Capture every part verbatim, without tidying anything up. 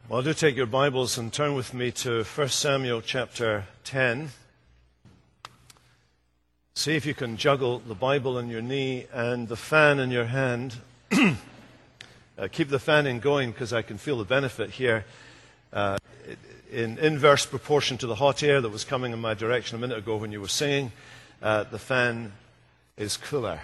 Well, do take your Bibles and turn with me to First Samuel chapter ten. See if you can juggle the Bible on your knee and the fan in your hand. uh, keep the fan in going because I can feel the benefit here. Uh, in inverse proportion to the hot air that was coming in my direction a minute ago when you were singing, uh, the fan is cooler.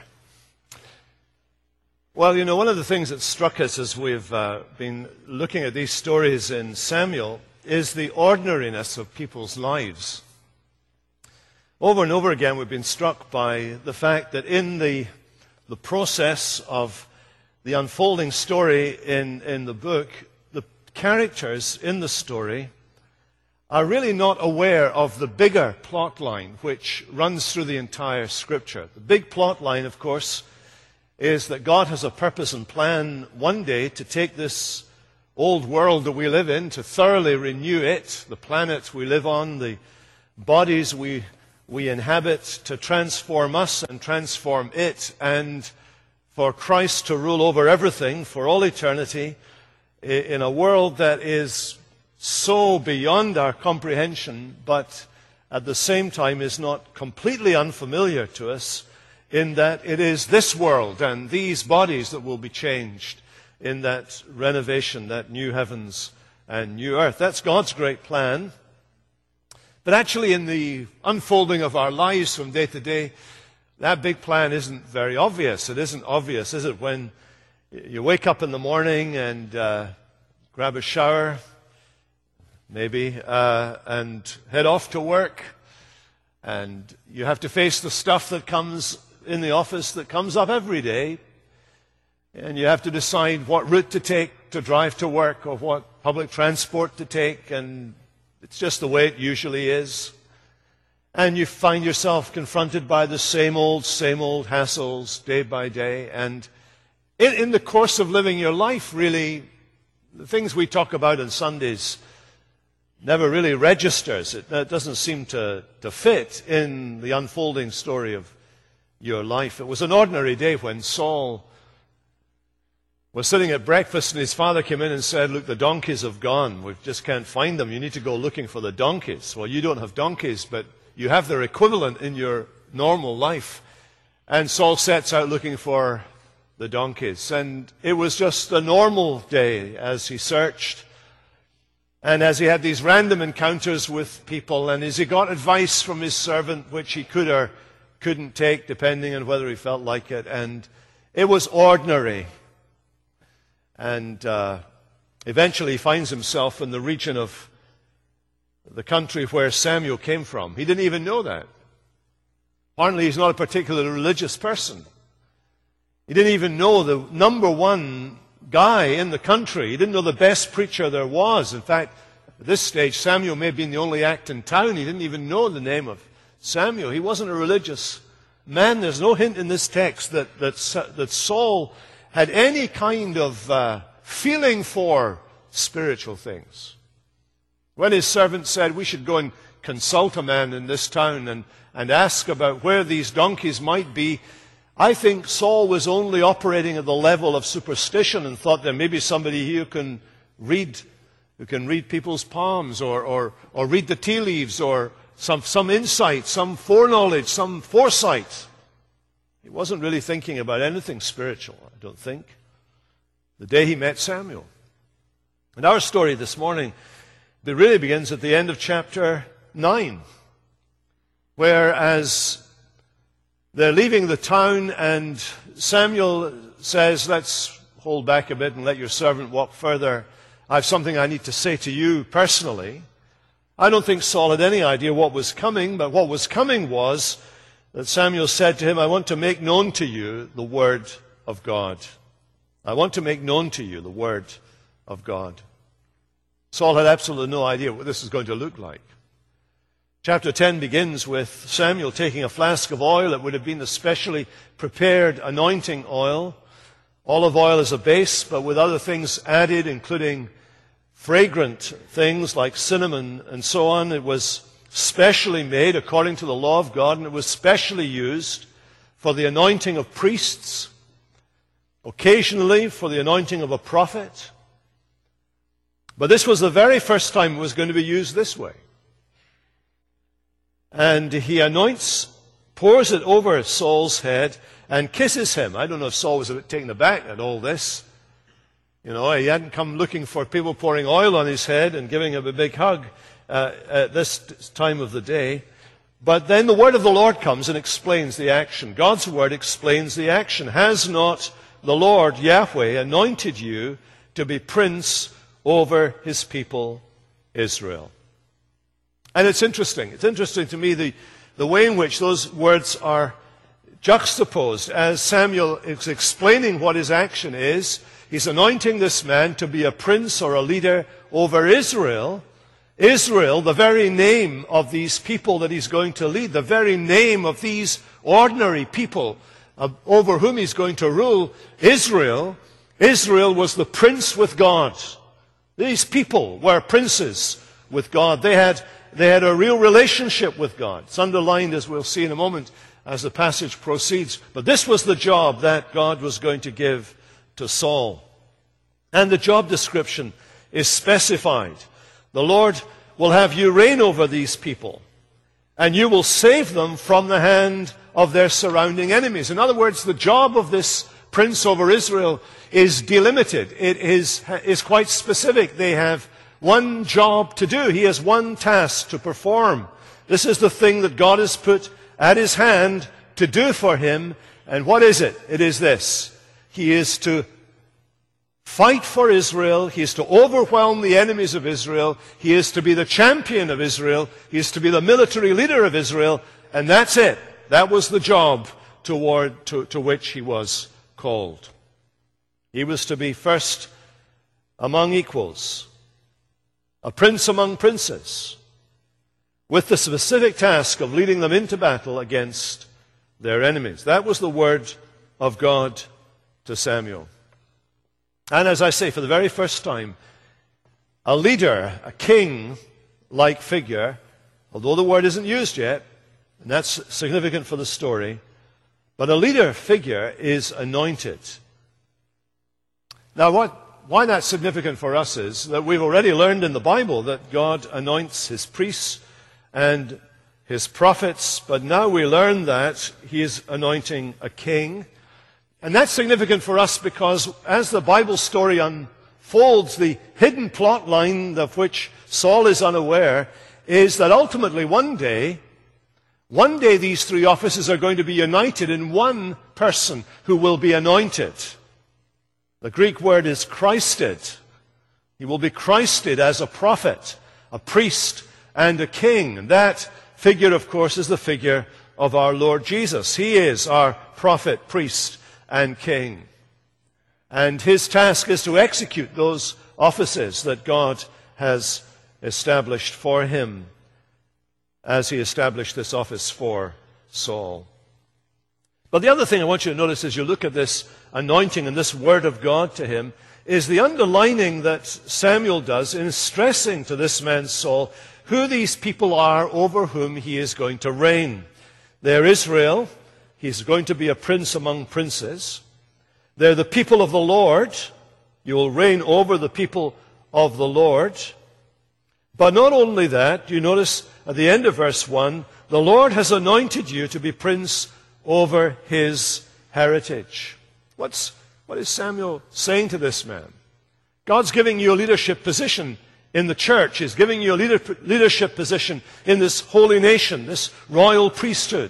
Well, you know, one of the things that struck us as we've uh, been looking at these stories in Samuel is the ordinariness of people's lives. Over and over again, we've been struck by the fact that in the, the process of the unfolding story in, in the book, the characters in the story are really not aware of the bigger plot line which runs through the entire Scripture. The big plot line, of course, is that God has a purpose and plan one day to take this old world that we live in, to thoroughly renew it, the planet we live on, the bodies we, we inhabit, to transform us and transform it, and for Christ to rule over everything for all eternity in a world that is so beyond our comprehension, but at the same time is not completely unfamiliar to us, in that it is this world and these bodies that will be changed in that renovation, that new heavens and new earth. That's God's great plan. But actually in the unfolding of our lives from day to day, that big plan isn't very obvious. It isn't obvious, is it, when you wake up in the morning and uh, grab a shower, maybe, uh, and head off to work, and you have to face the stuff that comes in the office that comes up every day, and you have to decide what route to take to drive to work or what public transport to take, and it's just the way it usually is. And you find yourself confronted by the same old, same old hassles day by day, and in, in the course of living your life, really, the things we talk about on Sundays never really registers. It, it doesn't seem to, to fit in the unfolding story of your life. It was an ordinary day when Saul was sitting at breakfast and his father came in and said, "Look, the donkeys have gone. We just can't find them. You need to go looking for the donkeys." Well, you don't have donkeys, but you have their equivalent in your normal life. And Saul sets out looking for the donkeys. And it was just a normal day as he searched. And as he had these random encounters with people, and as he got advice from his servant, which he could or couldn't take, depending on whether he felt like it. And it was ordinary. And uh, eventually he finds himself in the region of the country where Samuel came from. He didn't even know that. Apparently he's not a particularly religious person. He didn't even know the number one guy in the country. He didn't know the best preacher there was. In fact, at this stage, Samuel may have been the only act in town. He didn't even know the name of Samuel. He wasn't a religious man. There's no hint in this text that, that, that Saul had any kind of uh, feeling for spiritual things. When his servant said, "We should go and consult a man in this town and, and ask about where these donkeys might be," I think Saul was only operating at the level of superstition and thought there may be somebody here who can read, who can read people's palms or, or, or read the tea leaves or some, some insight, some foreknowledge, some foresight. He wasn't really thinking about anything spiritual, I don't think, the day he met Samuel. And our story this morning, it really begins at the end of chapter nine, where as they're leaving the town and Samuel says, "Let's hold back a bit and let your servant walk further. I have something I need to say to you personally." I don't think Saul had any idea what was coming, but what was coming was that Samuel said to him, "I want to make known to you the word of God. I want to make known to you the word of God." Saul had absolutely no idea what this is going to look like. Chapter ten begins with Samuel taking a flask of oil. It would have been a specially prepared anointing oil. Olive oil is a base, but with other things added, including fragrant things like cinnamon and so on. It was specially made according to the law of God, and it was specially used for the anointing of priests, occasionally for the anointing of a prophet, But this was the very first time it was going to be used this way. And he anoints, pours it over Saul's head, and kisses him. I don't know if Saul was a bit taken aback at all this. You know, he hadn't come looking for people pouring oil on his head and giving him a big hug uh, at this time of the day. But then the word of the Lord comes and explains the action. God's word explains the action. Has not the Lord, Yahweh, anointed you to be prince over his people, Israel? And it's interesting. It's interesting to me the, the way in which those words are juxtaposed as Samuel is explaining what his action is. He's anointing this man to be a prince or a leader over Israel. Israel, the very name of these people that he's going to lead, the very name of these ordinary people uh, over whom he's going to rule, Israel. Israel was the prince with God. These people were princes with God. They had They had a real relationship with God. It's underlined, as we'll see in a moment, as the passage proceeds. But this was the job that God was going to give to Saul. And the job description is specified. The Lord will have you reign over these people, and you will save them from the hand of their surrounding enemies. In other words, the job of this prince over Israel is delimited. It is, is quite specific. They have one job to do. He has one task to perform. This is the thing that God has put at his hand to do for him. And what is it? It is this. He is to fight for Israel. He is to overwhelm the enemies of Israel. He is to be the champion of Israel. He is to be the military leader of Israel. And that's it. That was the job toward, to, to which he was called. He was to be first among equals, a prince among princes, with the specific task of leading them into battle against their enemies. That was the word of God to Samuel. And as I say, for the very first time, a leader, a king-like figure, although the word isn't used yet, and that's significant for the story, but a leader figure is anointed. Now, what Why that's significant for us is that we've already learned in the Bible that God anoints his priests and his prophets, but now we learn that he is anointing a king. And that's significant for us because as the Bible story unfolds, the hidden plot line of which Saul is unaware is that ultimately one day, one day these three offices are going to be united in one person who will be anointed. The Greek word is Christed. He will be Christed as a prophet, a priest, and a king. And that figure, of course, is the figure of our Lord Jesus. He is our prophet, priest, and king. And his task is to execute those offices that God has established for him, as he established this office for Saul. But the other thing I want you to notice as you look at this anointing and this word of God to him is the underlining that Samuel does in stressing to this man Saul who these people are over whom he is going to reign. They're Israel. He's going to be a prince among princes. They're the people of the Lord. You will reign over the people of the Lord. But not only that, you notice at the end of verse one, the Lord has anointed you to be prince over his heritage. What's, what is Samuel saying to this man? God's giving you a leadership position in the church. He's giving you a leader, leadership position in this holy nation, this royal priesthood.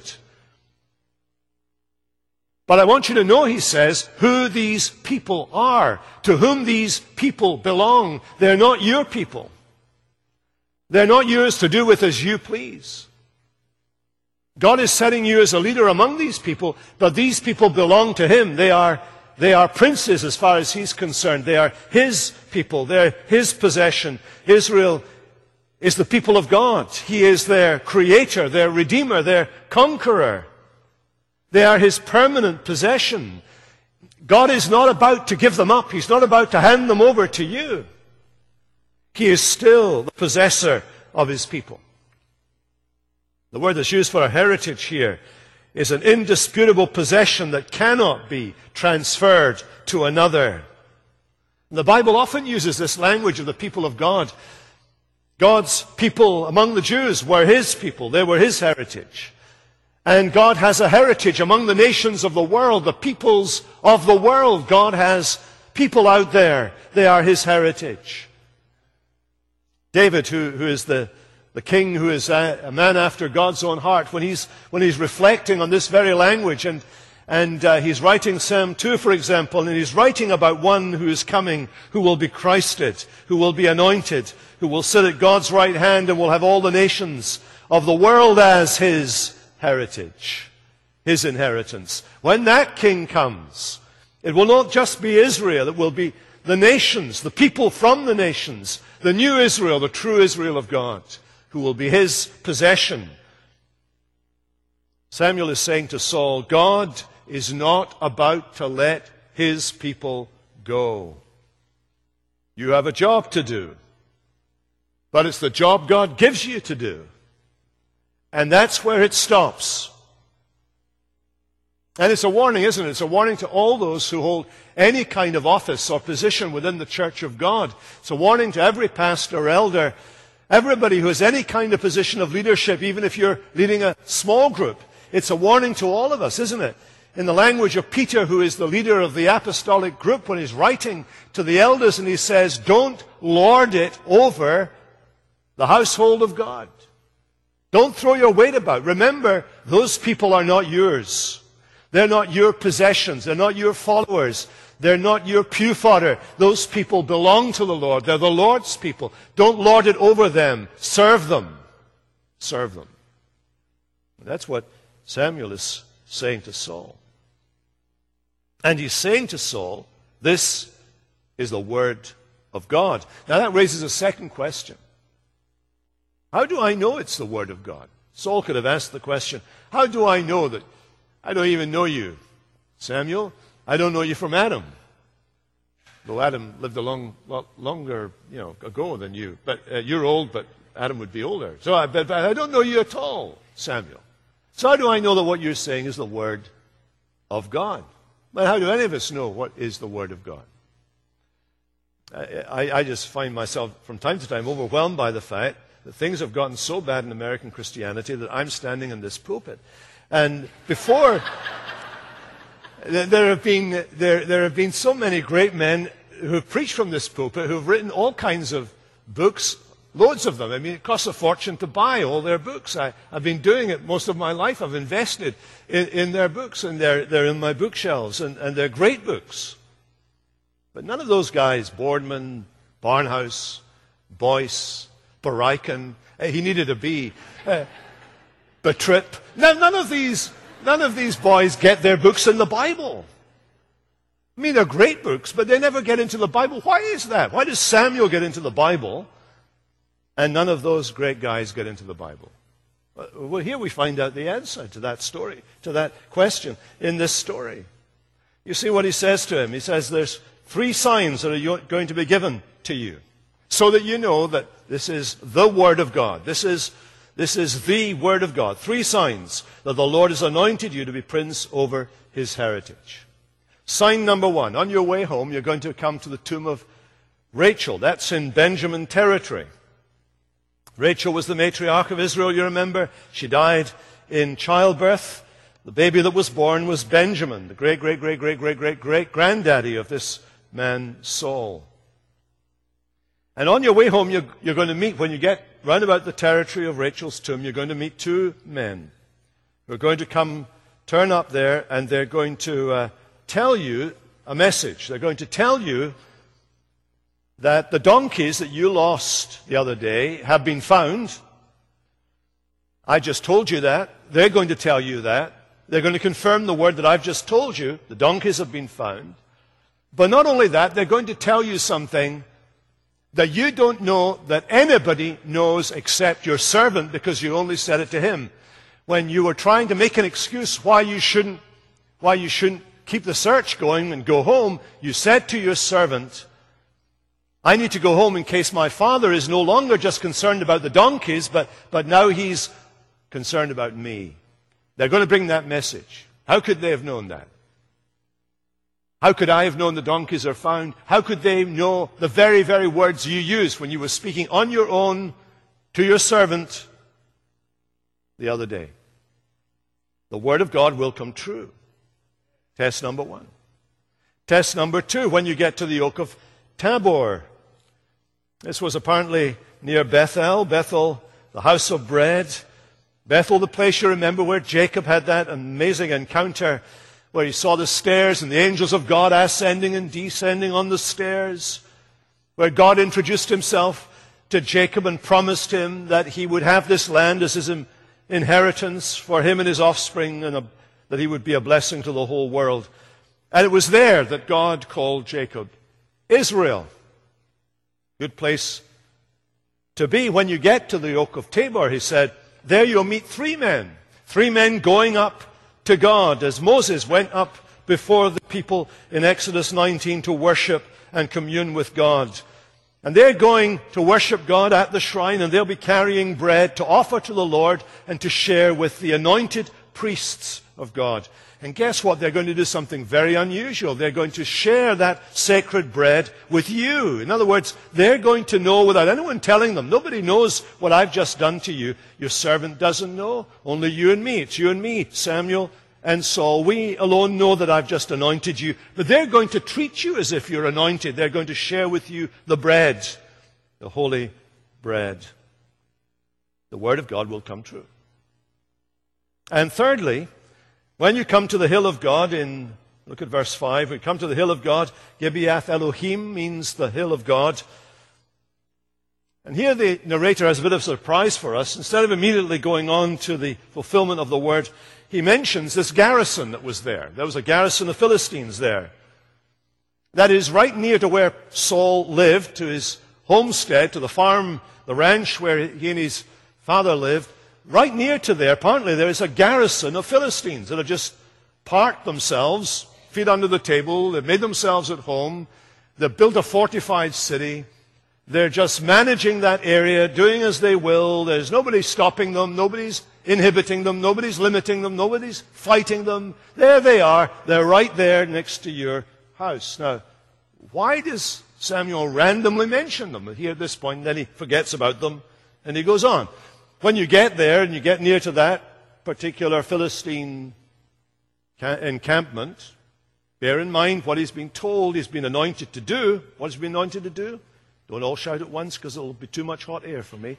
But I want you to know, he says, who these people are, to whom these people belong. They're not your people. They're not yours to do with as you please. God is setting you as a leader among these people, but these people belong to him. They are, they are princes as far as he's concerned. They are his people. They're his possession. Israel is the people of God. He is their creator, their redeemer, their conqueror. They are his permanent possession. God is not about to give them up. He's not about to hand them over to you. He is still the possessor of his people. The word that's used for a heritage here is an indisputable possession that cannot be transferred to another. The Bible often uses this language of the people of God. God's people among the Jews were his people. They were his heritage. And God has a heritage among the nations of the world, the peoples of the world. God has people out there. They are his heritage. David, who, who is the, the king, who is a, a man after God's own heart, when he's, when he's reflecting on this very language, and, and uh, he's writing Psalm two, for example, and he's writing about one who is coming, who will be Christed, who will be anointed, who will sit at God's right hand and will have all the nations of the world as his heritage, his inheritance. When that king comes, it will not just be Israel, it will be the nations, the people from the nations, the new Israel, the true Israel of God, who will be his possession. Samuel is saying to Saul, God is not about to let his people go. You have a job to do, but it's the job God gives you to do. And that's where it stops. And it's a warning, isn't it? It's a warning to all those who hold any kind of office or position within the church of God. It's a warning to every pastor or elder, everybody who has any kind of position of leadership, even if you're leading a small group. It's a warning to all of us, isn't it? In the language of Peter, who is the leader of the apostolic group, when he's writing to the elders, and he says, don't lord it over the household of God. Don't throw your weight about. Remember, those people are not yours. They're not your possessions. They're not your followers. They're not your pew fodder. Those people belong to the Lord. They're the Lord's people. Don't lord it over them. Serve them. Serve them. That's what Samuel is saying to Saul. And he's saying to Saul, this is the word of God. Now that raises a second question. How do I know it's the word of God? Saul could have asked the question, how do I know that? I don't even know you, Samuel. I don't know you from Adam. Though Adam lived a long, lot longer, you know, ago than you. But uh, you're old, but Adam would be older. So I, but, but I don't know you at all, Samuel. So how do I know that what you're saying is the word of God? Well, how do any of us know what is the word of God? I, I just find myself from time to time overwhelmed by the fact that things have gotten so bad in American Christianity that I'm standing in this pulpit. And before, there have been there, there have been so many great men who have preached from this pulpit, who have written all kinds of books, loads of them. I mean, it costs a fortune to buy all their books. I, I've been doing it most of my life. I've invested in, in their books, and they're, they're in my bookshelves, and, and they're great books. But none of those guys, Boardman, Barnhouse, Boyce, Barican, uh, he needed a B, uh, Batrip. None, none of these, none of these boys get their books in the Bible. I mean, they're great books, but they never get into the Bible. Why is that? Why does Samuel get into the Bible, and none of those great guys get into the Bible? Well, here we find out the answer to that story, to that question in this story. You see what he says to him. He says, there's three signs that are going to be given to you, so that you know that this is the Word of God. This is, this is the Word of God. Three signs that the Lord has anointed you to be prince over his heritage. Sign number one, on your way home, you're going to come to the tomb of Rachel. That's in Benjamin territory. Rachel was the matriarch of Israel, you remember. She died in childbirth. The baby that was born was Benjamin, the great, great, great, great, great, great, great granddaddy of this man, Saul. And on your way home, you're, you're going to meet, when you get round about the territory of Rachel's tomb, you're going to meet two men who are going to come, turn up there, and they're going to uh, tell you a message. They're going to tell you that the donkeys that you lost the other day have been found. I just told you that. They're going to tell you that. They're going to confirm the word that I've just told you. The donkeys have been found. But not only that, they're going to tell you something that you don't know that anybody knows except your servant, because you only said it to him. When you were trying to make an excuse why you shouldn't, why you shouldn't keep the search going and go home, you said to your servant, I need to go home in case my father is no longer just concerned about the donkeys, but, but now he's concerned about me. They're going to bring that message. How could they have known that? How could I have known the donkeys are found? How could they know the very, very words you used when you were speaking on your own to your servant the other day? The word of God will come true. Test number one. Test number two, when you get to the oak of Tabor. This was apparently near Bethel. Bethel, the house of bread. Bethel, the place you remember where Jacob had that amazing encounter where he saw the stairs and the angels of God ascending and descending on the stairs, where God introduced himself to Jacob and promised him that he would have this land as his inheritance for him and his offspring, and a, that he would be a blessing to the whole world. And it was there that God called Jacob Israel. Good place to be. When you get to the oak of Tabor, he said, there you'll meet three men. Three men going up to God, as Moses went up before the people in Exodus nineteen to worship and commune with God. And they're going to worship God at the shrine, and they'll be carrying bread to offer to the Lord and to share with the anointed priests of God. And guess what? They're going to do something very unusual. They're going to share that sacred bread with you. In other words, they're going to know without anyone telling them. Nobody knows what I've just done to you. Your servant doesn't know. Only you and me. It's you and me, Samuel and Saul. We alone know that I've just anointed you. But they're going to treat you as if you're anointed. They're going to share with you the bread, the holy bread. The word of God will come true. And thirdly, when you come to the hill of God in, look at verse five, we come to the hill of God, Gibeath Elohim means the hill of God. And here the narrator has a bit of surprise for us. Instead of immediately going on to the fulfillment of the word, he mentions this garrison that was there. There was a garrison of Philistines there. That is right near to where Saul lived, to his homestead, to the farm, the ranch where he and his father lived. Right near to there, apparently there is a garrison of Philistines that have just parked themselves, feet under the table. They've made themselves at home. They've built a fortified city. They're just managing that area, doing as they will. There's nobody stopping them. Nobody's inhibiting them. Nobody's limiting them. Nobody's fighting them. There they are. They're right there next to your house. Now, why does Samuel randomly mention them here at this point? And then he forgets about them and he goes on. When you get there and you get near to that particular Philistine encampment, bear in mind what he's been told he's been anointed to do. What he's been anointed to do? Don't all shout at once because it'll be too much hot air for me.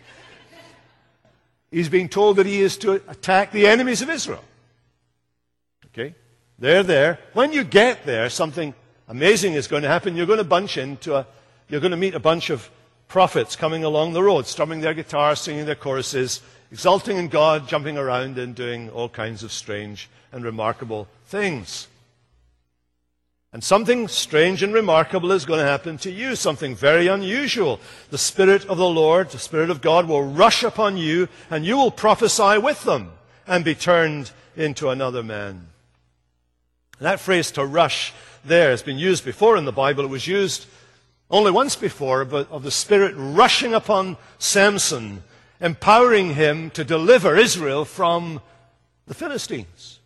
He's being told that he is to attack the enemies of Israel. Okay? They're there. When you get there, something amazing is going to happen. You're going to bunch into a, you're going to meet a bunch of prophets coming along the road, strumming their guitars, singing their choruses, exulting in God, jumping around and doing all kinds of strange and remarkable things. And something strange and remarkable is going to happen to you, something very unusual. The Spirit of the Lord, the Spirit of God will rush upon you, and you will prophesy with them and be turned into another man. That phrase, to rush, there has been used before in the Bible. It was used only once before, but of the Spirit rushing upon Samson, empowering him to deliver Israel from the Philistines.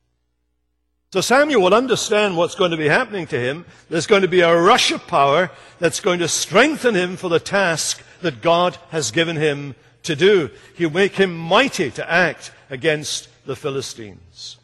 So Samuel will understand what's going to be happening to him. There's going to be a rush of power that's going to strengthen him for the task that God has given him to do. He'll make him mighty to act against the Philistines.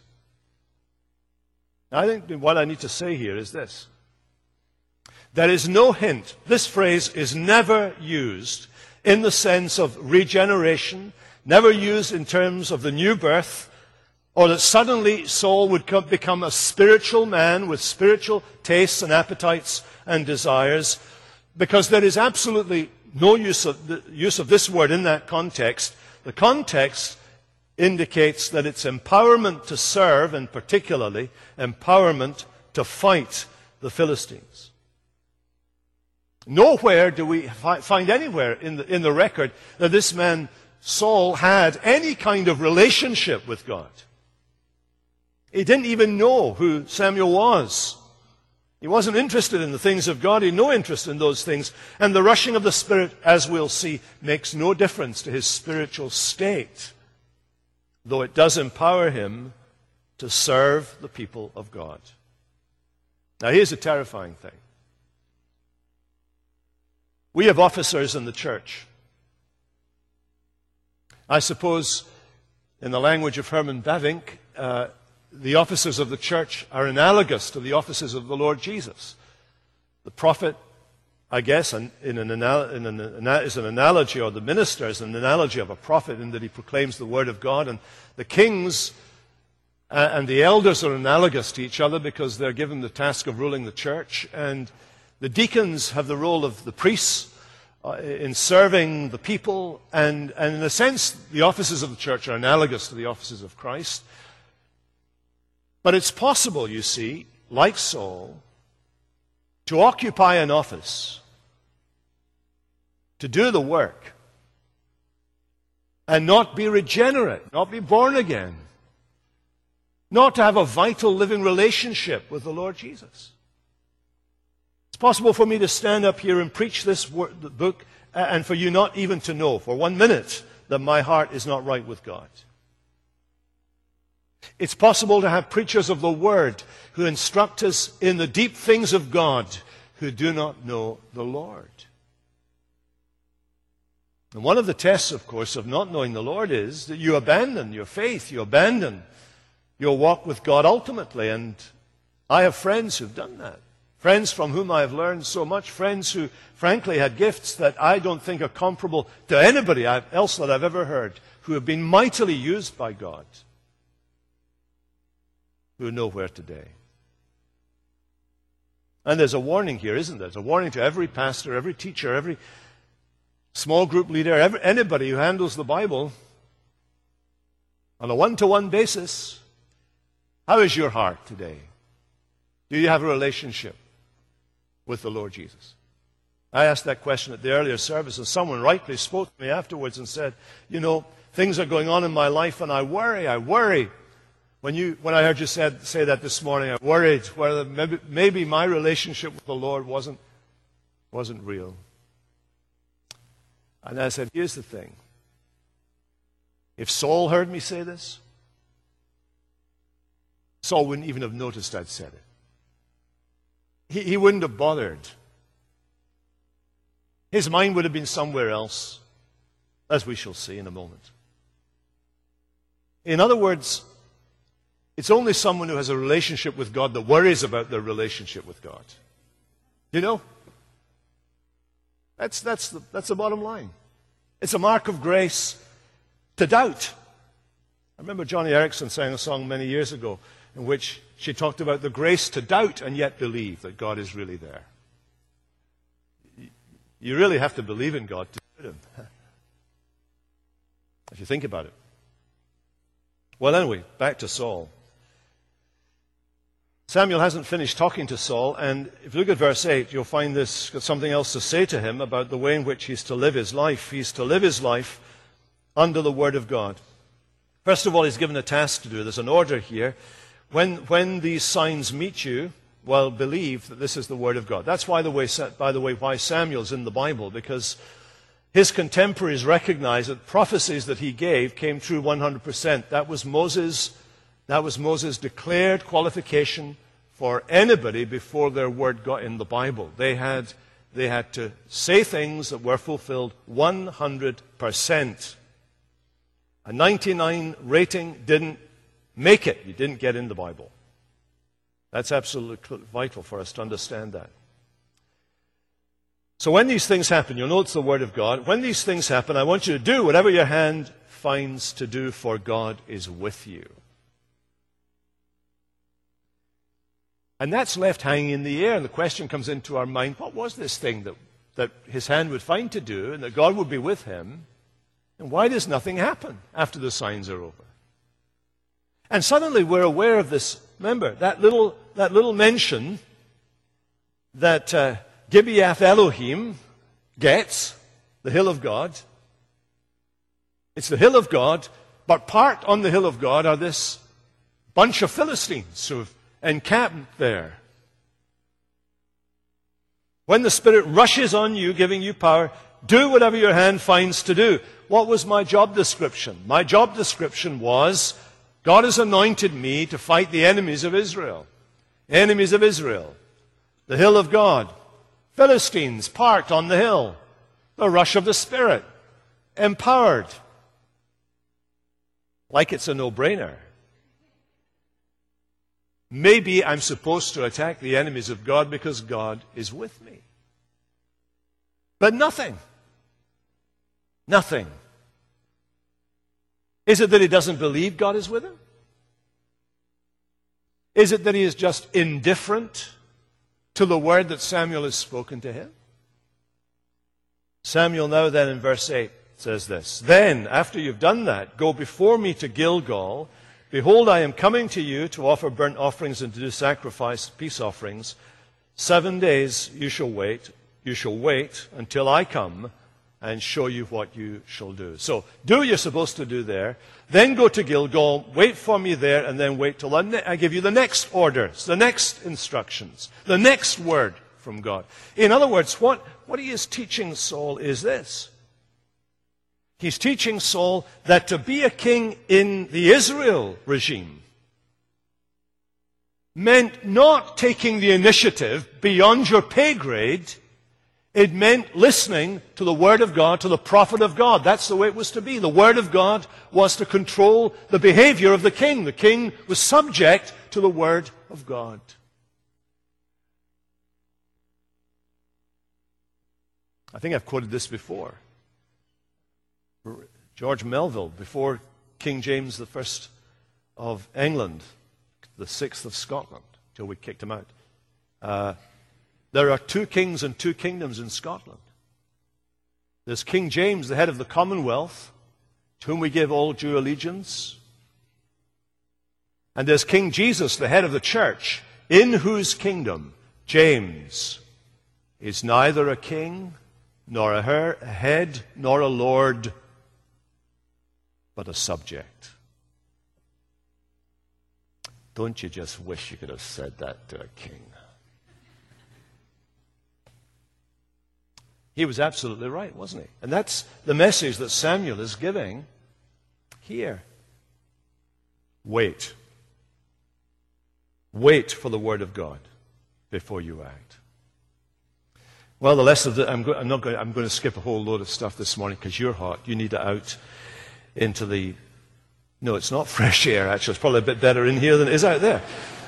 I think what I need to say here is this. There is no hint. This phrase is never used in the sense of regeneration, never used in terms of the new birth, or that suddenly Saul would become a spiritual man with spiritual tastes and appetites and desires, because there is absolutely no use of, the use of this word in that context. The context indicates that it's empowerment to serve, and particularly empowerment to fight the Philistines. Nowhere do we fi- find anywhere in the, in the record that this man Saul had any kind of relationship with God. He didn't even know who Samuel was. He wasn't interested in the things of God. He had no interest in those things. And the rushing of the Spirit, as we'll see, makes no difference to his spiritual state, though it does empower him to serve the people of God. Now, here's a terrifying thing. We have officers in the church. I suppose, in the language of Herman Bavinck, uh, the officers of the church are analogous to the officers of the Lord Jesus. The prophet, I guess, in an, anal- in an, is an analogy, or the minister is an analogy of a prophet in that he proclaims the word of God, and the kings uh, and the elders are analogous to each other because they're given the task of ruling the church, and the deacons have the role of the priests uh, in serving the people, and, and in a sense, the offices of the church are analogous to the offices of Christ. But it's possible, you see, like Saul, to occupy an office, to do the work, and not be regenerate, not be born again, not to have a vital living relationship with the Lord Jesus. It's possible for me to stand up here and preach this word, book, and for you not even to know for one minute that my heart is not right with God. It's possible to have preachers of the Word who instruct us in the deep things of God who do not know the Lord. And one of the tests, of course, of not knowing the Lord is that you abandon your faith, you abandon your walk with God ultimately. And I have friends who've done that. Friends from whom I have learned so much. Friends who, frankly, had gifts that I don't think are comparable to anybody else that I've ever heard, who have been mightily used by God, who are nowhere today. And there's a warning here, isn't there? There's a warning to every pastor, every teacher, every small group leader, every, anybody who handles the Bible on a one-to-one basis. How is your heart today? Do you have a relationship with the Lord Jesus? I asked that question at the earlier service, and someone rightly spoke to me afterwards and said, you know, things are going on in my life, and I worry, I worry. When, you, when I heard you said, say that this morning, I worried whether maybe, maybe my relationship with the Lord wasn't, wasn't real. And I said, here's the thing. If Saul heard me say this, Saul wouldn't even have noticed I'd said it. He, he wouldn't have bothered. His mind would have been somewhere else, as we shall see in a moment. In other words, it's only someone who has a relationship with God that worries about their relationship with God. You know? That's, that's, the, that's the bottom line. It's a mark of grace to doubt. I remember Johnny Erickson sang a song many years ago in which she talked about the grace to doubt and yet believe that God is really there. You really have to believe in God to doubt Him, if you think about it. Well, anyway, back to Saul. Samuel hasn't finished talking to Saul, and if you look at verse eight, you'll find this got something else to say to him about the way in which he's to live his life. He's to live his life under the Word of God. First of all, he's given a task to do. There's an order here. When, when these signs meet you, well, believe that this is the Word of God. That's why the way, by the way, why Samuel's in the Bible, because his contemporaries recognized that prophecies that he gave came true one hundred percent. That was Moses' That was Moses' declared qualification for anybody before their word got in the Bible. They had, they had to say things that were fulfilled one hundred percent. A ninety-nine rating didn't make it. You didn't get in the Bible. That's absolutely vital for us to understand that. So when these things happen, you'll know it's the Word of God. When these things happen, I want you to do whatever your hand finds to do, for God is with you. And that's left hanging in the air, and the question comes into our mind, what was this thing that, that his hand would find to do, and that God would be with him? And why does nothing happen after the signs are over? And suddenly we're aware of this. Remember, that little, that little mention that uh, Gibeath Elohim gets, the hill of God. It's the hill of God, but part on the hill of God are this bunch of Philistines who have encamped there. When the Spirit rushes on you, giving you power, do whatever your hand finds to do. What was my job description? My job description was, God has anointed me to fight the enemies of Israel. Enemies of Israel. the hill of God. Philistines parked on the hill. The rush of the Spirit. Empowered. Like it's a no-brainer. Maybe I'm supposed to attack the enemies of God because God is with me. But nothing. Nothing. Is it that he doesn't believe God is with him? Is it that he is just indifferent to the word that Samuel has spoken to him? Samuel now then in verse eight says this, "Then, after you've done that, go before me to Gilgal. Behold, I am coming to you to offer burnt offerings and to do sacrifice, peace offerings. Seven days you shall wait. You shall wait until I come and show you what you shall do." So, do what you're supposed to do there. Then go to Gilgal, wait for me there, and then wait till I give you the next orders, the next instructions, the next word from God. In other words, what, what he is teaching Saul is this. He's teaching Saul that to be a king in the Israel regime meant not taking the initiative beyond your pay grade. It meant listening to the Word of God, to the prophet of God. That's the way it was to be. The Word of God was to control the behavior of the king. The king was subject to the Word of God. I think I've quoted this before. George Melville, before King James the First of England, the Sixth of Scotland, till we kicked him out. Uh, there are two kings and two kingdoms in Scotland. There's King James, the head of the Commonwealth, to whom we give all due allegiance. And there's King Jesus, the head of the church, in whose kingdom James is neither a king, nor a head, nor a lord, but a subject. Don't you just wish you could have said that to a king? He was absolutely right, wasn't he? And that's the message that Samuel is giving here. Wait. Wait for the word of God before you act. Well, the rest of the, I'm, go, I'm not going. I'm going to skip a whole load of stuff this morning because you're hot. You need it out into the. No, it's not fresh air. Actually, it's probably a bit better in here than it is out there.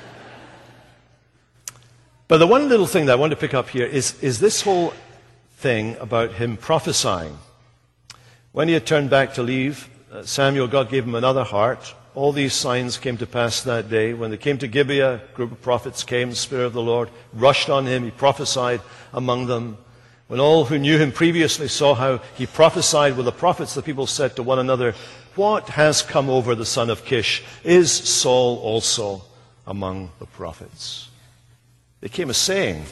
But the one little thing that I want to pick up here is is this whole thing about him prophesying. When he had turned back to leave, uh, Samuel, God gave him another heart. All these signs came to pass that day. When they came to Gibeah, a group of prophets came. The Spirit of the Lord rushed on him. He prophesied among them. When all who knew him previously saw how he prophesied with the prophets, the people said to one another, "What has come over the son of Kish? Is Saul also among the prophets?" It became a saying.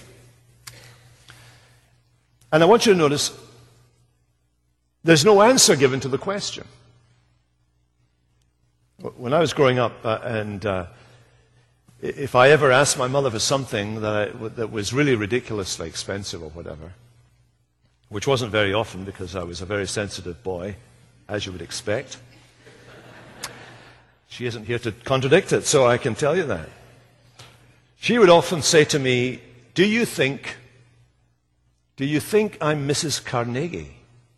And I want you to notice, there's no answer given to the question. When I was growing up, uh, and uh, if I ever asked my mother for something that, I, that was really ridiculously expensive or whatever, which wasn't very often because I was a very sensitive boy, as you would expect. She isn't here to contradict it, so I can tell you that. She would often say to me, do you think, do you think I'm Missus Carnegie?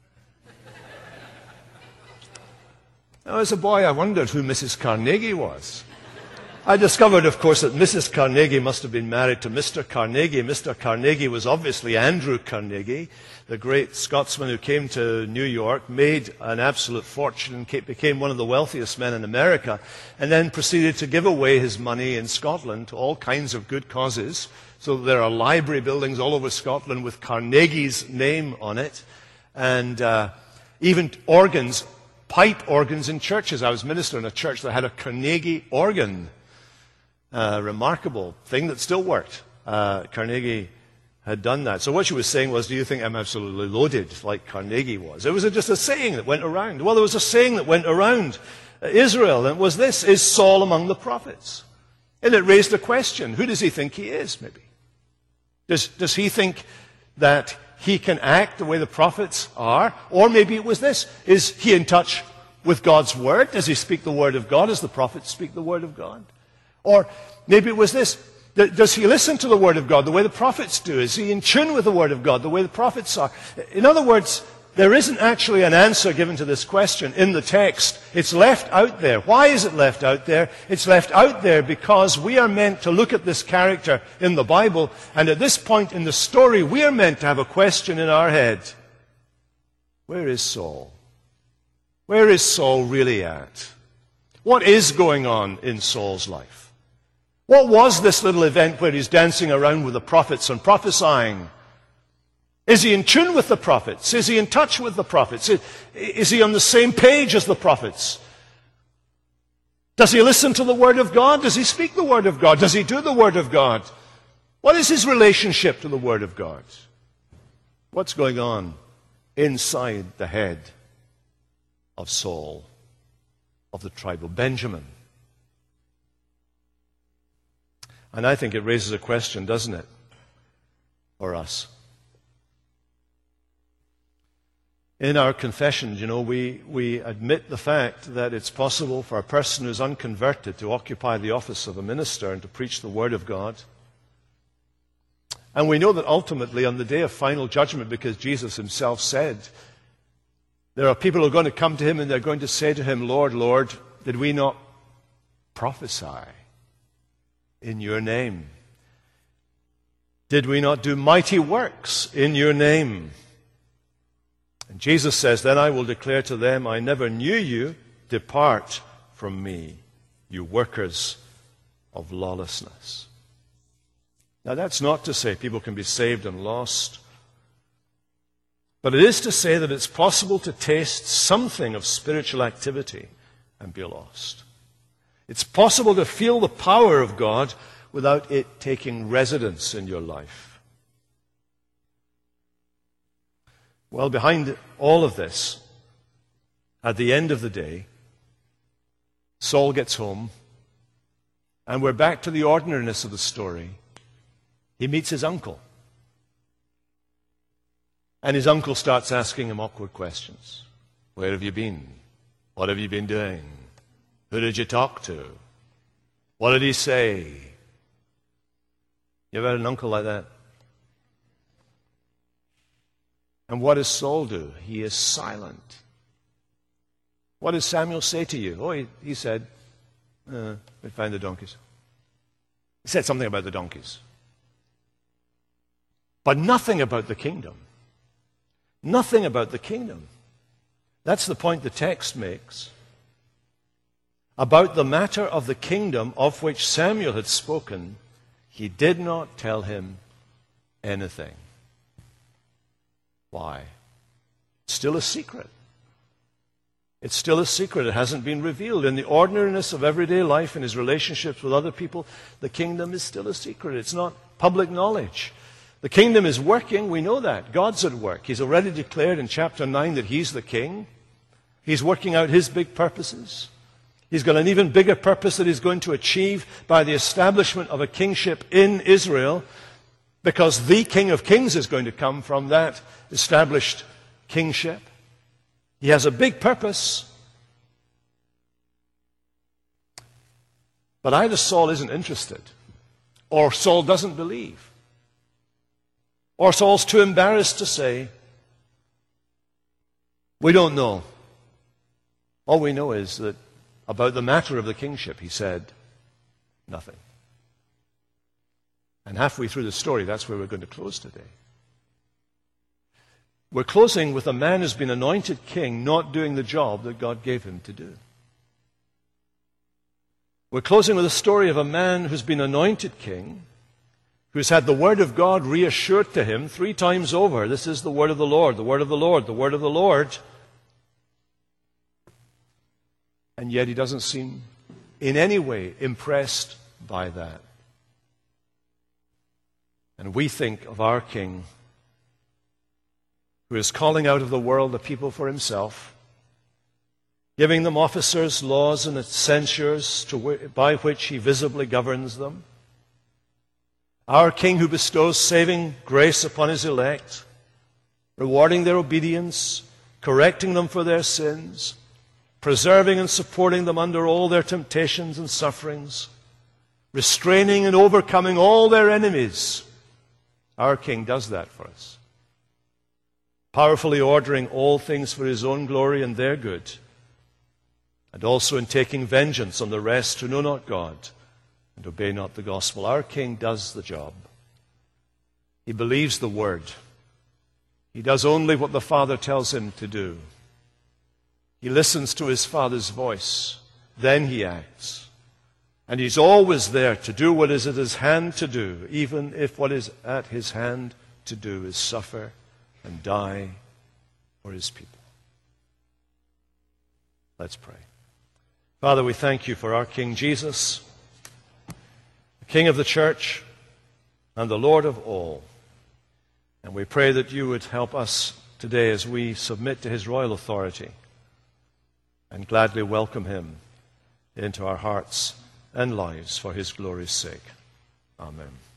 Now, as a boy, I wondered who Missus Carnegie was. I discovered, of course, that Missus Carnegie must have been married to Mister Carnegie. Mister Carnegie was obviously Andrew Carnegie, the great Scotsman who came to New York, made an absolute fortune, and became one of the wealthiest men in America, and then proceeded to give away his money in Scotland to all kinds of good causes. So there are library buildings all over Scotland with Carnegie's name on it, and uh, even organs, pipe organs in churches. I was minister in a church that had a Carnegie organ. A uh, remarkable thing that still worked. Uh, Carnegie had done that. So what she was saying was, do you think I'm absolutely loaded like Carnegie was? It was a, just a saying that went around. Well, there was a saying that went around uh, Israel, and it was this, is Saul among the prophets? And it raised a question. Who does he think he is, maybe? Does, does he think that he can act the way the prophets are? Or maybe it was this, is he in touch with God's word? Does he speak the word of God? Does the prophets speak the word of God? Or maybe it was this, Does he listen to the Word of God the way the prophets do? Is he in tune with the Word of God the way the prophets are? In other words, there isn't actually an answer given to this question in the text. It's left out there. Why is it left out there? It's left out there because we are meant to look at this character in the Bible, and at this point in the story, we are meant to have a question in our head. Where is Saul? Where is Saul really at? What is going on in Saul's life? What was this little event where he's dancing around with the prophets and prophesying? Is he in tune with the prophets? Is he in touch with the prophets? Is he on the same page as the prophets? Does he listen to the Word of God? Does he speak the Word of God? Does he do the Word of God? What is his relationship to the Word of God? What's going on inside the head of Saul, of the tribe of Benjamin? And I think it raises a question, doesn't it, for us? In our confessions, you know, we, we admit the fact that it's possible for a person who's unconverted to occupy the office of a minister and to preach the Word of God. And we know that ultimately on the day of final judgment, because Jesus himself said, there are people who are going to come to him and they're going to say to him, Lord, Lord, did we not prophesy in your name? Did we not do mighty works in your name? And Jesus says, then I will declare to them, I never knew you. Depart from me, you workers of lawlessness. Now that's not to say people can be saved and lost, but it is to say that it's possible to taste something of spiritual activity and be lost. It's possible to feel the power of God without it taking residence in your life. Well, behind all of this, at the end of the day, Saul gets home, and we're back to the ordinariness of the story. He meets his uncle. And his uncle starts asking him awkward questions. Where have you been? What have you been doing? Who did you talk to? What did he say? You ever had an uncle like that? And what does Saul do? He is silent. What does Samuel say to you? Oh, he, he said, uh, we found the donkeys. He said something about the donkeys. But nothing about the kingdom. Nothing about the kingdom. That's the point the text makes. About the matter of the kingdom of which Samuel had spoken, he did not tell him anything. Why? It's still a secret. It's still a secret. It hasn't been revealed. In the ordinariness of everyday life and his relationships with other people, the kingdom is still a secret. It's not public knowledge. The kingdom is working. We know that. God's at work. He's already declared in chapter nine that he's the king. He's working out his big purposes. He's got an even bigger purpose that he's going to achieve by the establishment of a kingship in Israel, because the King of Kings is going to come from that established kingship. He has a big purpose. But either Saul isn't interested, or Saul doesn't believe, or Saul's too embarrassed to say. We don't know. All we know is that about the matter of the kingship, he said nothing. And halfway through the story, that's where we're going to close today. We're closing with a man who's been anointed king not doing the job that God gave him to do. We're closing with a story of a man who's been anointed king, who's had the word of God reassured to him three times over. This is the word of the Lord, the word of the Lord, the word of the Lord. And yet he doesn't seem in any way impressed by that. And we think of our king, who is calling out of the world a people for himself, giving them officers, laws, and censures to, by which he visibly governs them. Our king who bestows saving grace upon his elect, rewarding their obedience, correcting them for their sins, preserving and supporting them under all their temptations and sufferings, restraining and overcoming all their enemies. Our King does that for us, powerfully ordering all things for his own glory and their good, and also in taking vengeance on the rest who know not God and obey not the gospel. Our King does the job. He believes the word. He does only what the Father tells him to do. He listens to his Father's voice. Then he acts. And he's always there to do what is at his hand to do, even if what is at his hand to do is suffer and die for his people. Let's pray. Father, we thank you for our King Jesus, the King of the church and the Lord of all. And we pray that you would help us today as we submit to his royal authority and gladly welcome him into our hearts and lives for his glory's sake. Amen.